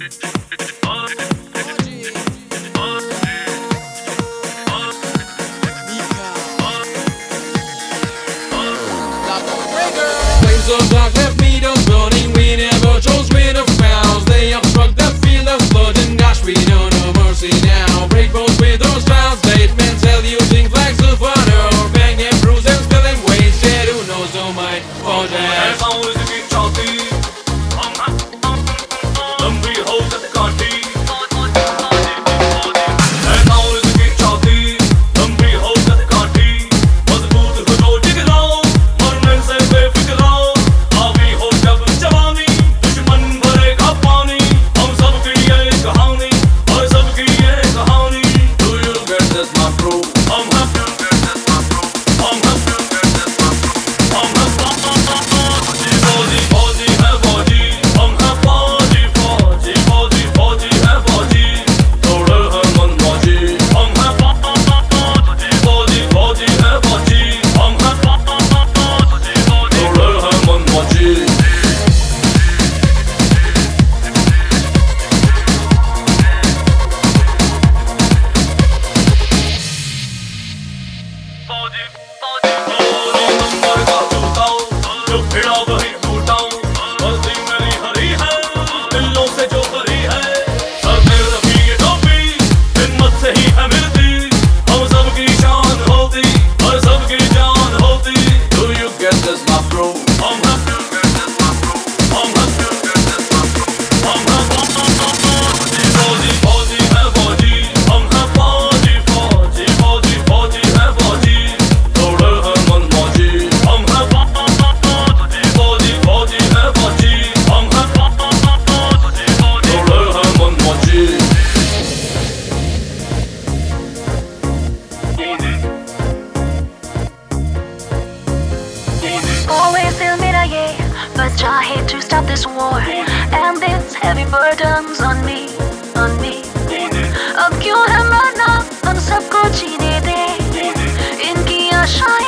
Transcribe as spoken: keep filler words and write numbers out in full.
Flames of dark left me those burning. We never chose with of crowds. They obstruct the field of blood and gosh, we know no mercy now. Break bones with those translate mental using flags of honor. Bang and bruise and spill and waste. Yet who knows no might for that. Always feel me ये बस चाहे to stop this war and this heavy burdens on me, on me. अब क्यों है मरना हम सबको जीने दे इनकी आशाएं